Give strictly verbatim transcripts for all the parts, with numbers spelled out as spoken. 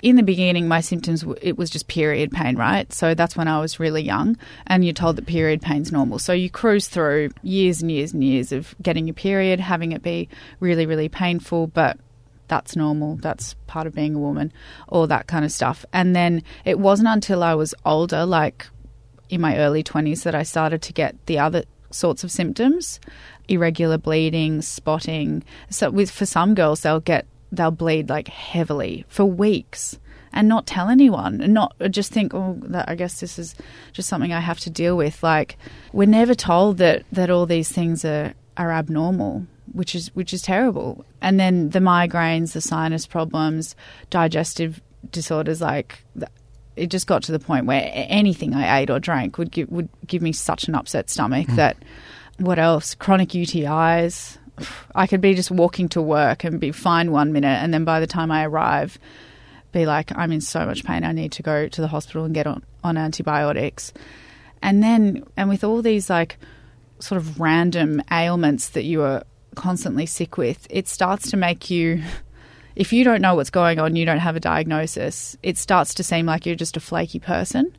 in the beginning, my symptoms, it was just period pain, right? So that's when I was really young, and you're told that period pain's normal. So you cruise through years and years and years of getting your period, having it be really, really painful, but that's normal. That's part of being a woman, all that kind of stuff. And then it wasn't until I was older, like in my early twenties, that I started to get the other sorts of symptoms, irregular bleeding, spotting. So with for some girls, they'll get they'll bleed like heavily for weeks and not tell anyone and not just think, oh, that, I guess this is just something I have to deal with. Like, we're never told that, that all these things are, are abnormal, which is which is terrible. And then the migraines, the sinus problems, digestive disorders, like it just got to the point where anything I ate or drank would give, would give me such an upset stomach mm. that, what else? Chronic U T Is. I could be just walking to work and be fine one minute, and then by the time I arrive, be like, I'm in so much pain, I need to go to the hospital and get on, on antibiotics. And then, and with all these like sort of random ailments that you are constantly sick with, it starts to make you, if you don't know what's going on, you don't have a diagnosis, it starts to seem like you're just a flaky person.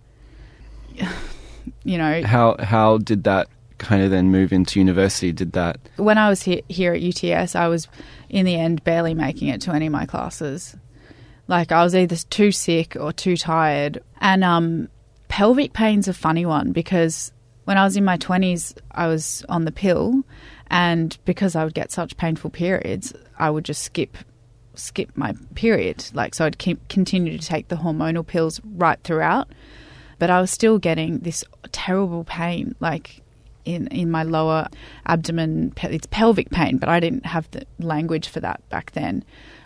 You know. How how did that kind of then move into university? Did that? When I was he- here at U T S, I was in the end barely making it to any of my classes. Like, I was either too sick or too tired. And um, pelvic pain's a funny one, because when I was in my twenties, I was on the pill, and because I would get such painful periods, I would just skip skip my period. Like, so I'd keep continue to take the hormonal pills right throughout, but I was still getting this terrible pain, like in in my lower abdomen. It's pelvic pain, but I didn't have the language for that back then.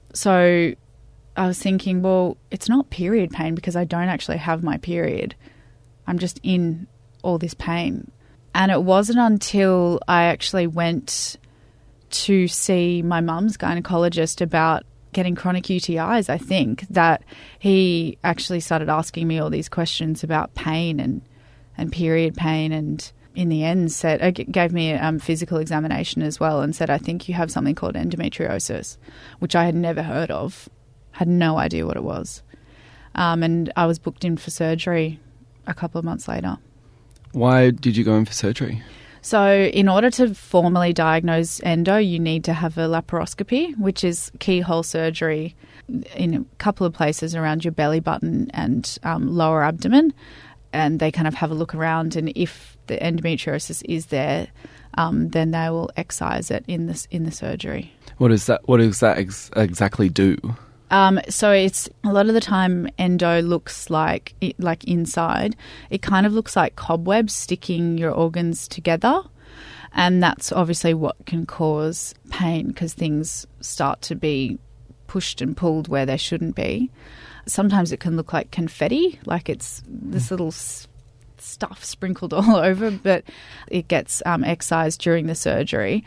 So I was thinking, well, it's not period pain because I don't actually have my period. I'm just in all this pain. And it wasn't until I actually went to see my mum's gynecologist about getting chronic U T Is, I think, that he actually started asking me all these questions about pain and, and period pain, and in the end said, uh, gave me a um, physical examination as well, and said, I think you have something called endometriosis, which I had never heard of, had no idea what it was. Um, and I was booked in for surgery a couple of months later. Why did you go in for surgery? So in order to formally diagnose endo, you need to have a laparoscopy, which is keyhole surgery in a couple of places around your belly button and um, lower abdomen. And they kind of have a look around, and if the endometriosis is there, um, then they will excise it in the, in the surgery. What is that? What does that ex- exactly do? Um, so it's a lot of the time endo looks like like inside. It kind of looks like cobwebs sticking your organs together, and that's obviously what can cause pain because things start to be pushed and pulled where they shouldn't be. Sometimes it can look like confetti, like it's this little s- stuff sprinkled all over, but it gets um, excised during the surgery,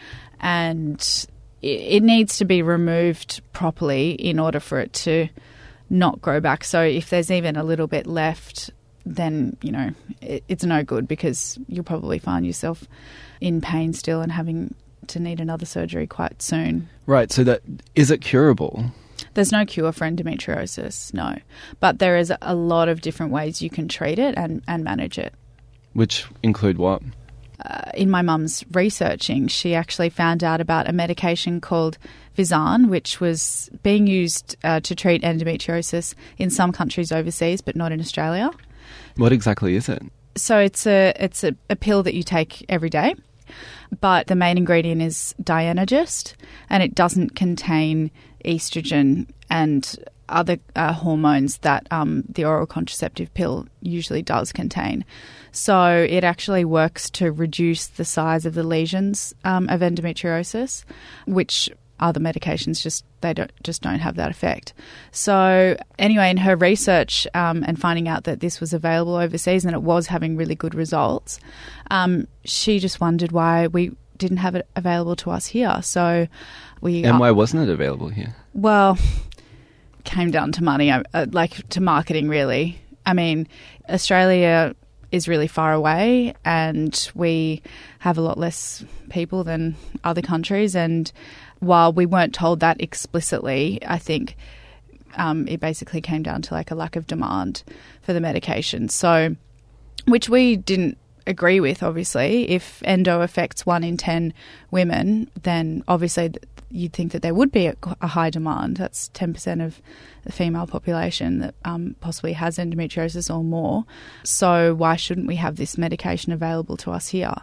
and it needs to be removed properly in order for it to not grow back. So if there's even a little bit left, then, you know, it, it's no good because you'll probably find yourself in pain still and having to need another surgery quite soon. Right. So that is it curable? There's no cure for endometriosis, no. But there is a lot of different ways you can treat it and, and manage it. Which include what? Uh, in my mum's researching, she actually found out about a medication called Visanne, which was being used uh, to treat endometriosis in some countries overseas, but not in Australia. What exactly is it? So it's a it's a, a pill that you take every day, but the main ingredient is Dienogist, and it doesn't contain estrogen and other uh, hormones that um, the oral contraceptive pill usually does contain. So it actually works to reduce the size of the lesions um, of endometriosis, which other medications just they don't just don't have that effect. So anyway, in her research um, and finding out that this was available overseas and it was having really good results, um, she just wondered why we didn't have it available to us here. So we and why wasn't it available here? Well, came down to money, uh, like to marketing, really. I mean, Australia is really far away and we have a lot less people than other countries, and while we weren't told that explicitly, I think um, it basically came down to like a lack of demand for the medication. So, which we didn't agree with, obviously. If endo affects one in ten women, then obviously you'd think that there would be a, a high demand. That's ten percent of the female population that um, possibly has endometriosis or more. So why shouldn't we have this medication available to us here?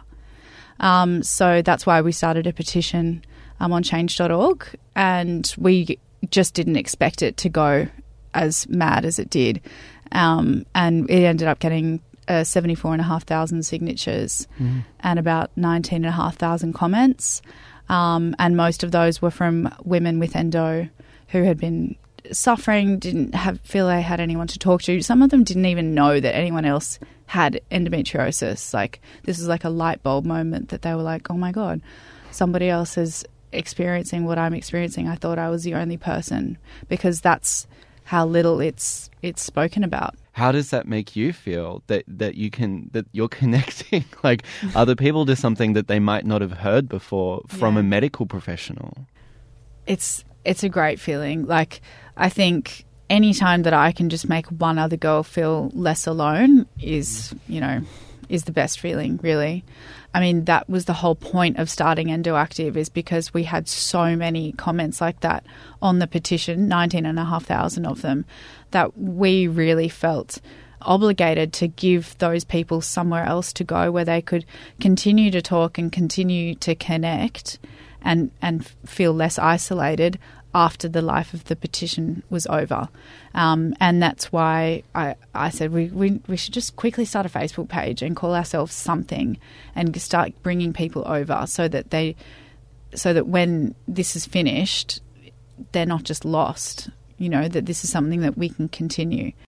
Um, so that's why we started a petition um, on change dot org, and we just didn't expect it to go as mad as it did. Um, and it ended up getting Uh, seventy-four and a half thousand signatures mm. and about nineteen and a half thousand comments. Um, and most of those were from women with endo who had been suffering, didn't have feel they had anyone to talk to. Some of them didn't even know that anyone else had endometriosis. Like, this is like a light bulb moment that they were like, oh my God, somebody else is experiencing what I'm experiencing. I thought I was the only person, because that's how little it's it's spoken about. How does that make you feel that, that you can that you're connecting like other people to something that they might not have heard before from yeah. a medical professional? It's it's a great feeling. Like, I think any time that I can just make one other girl feel less alone is, you know, is the best feeling, really. I mean, that was the whole point of starting EndoActive, is because we had so many comments like that on the petition, nineteen and a half thousand of them, that we really felt obligated to give those people somewhere else to go where they could continue to talk and continue to connect and, and feel less isolated after the life of the petition was over. Um, and that's why I, I said we, we, we should just quickly start a Facebook page and call ourselves something and start bringing people over so that they, so that when this is finished, they're not just lost, you know, that this is something that we can continue.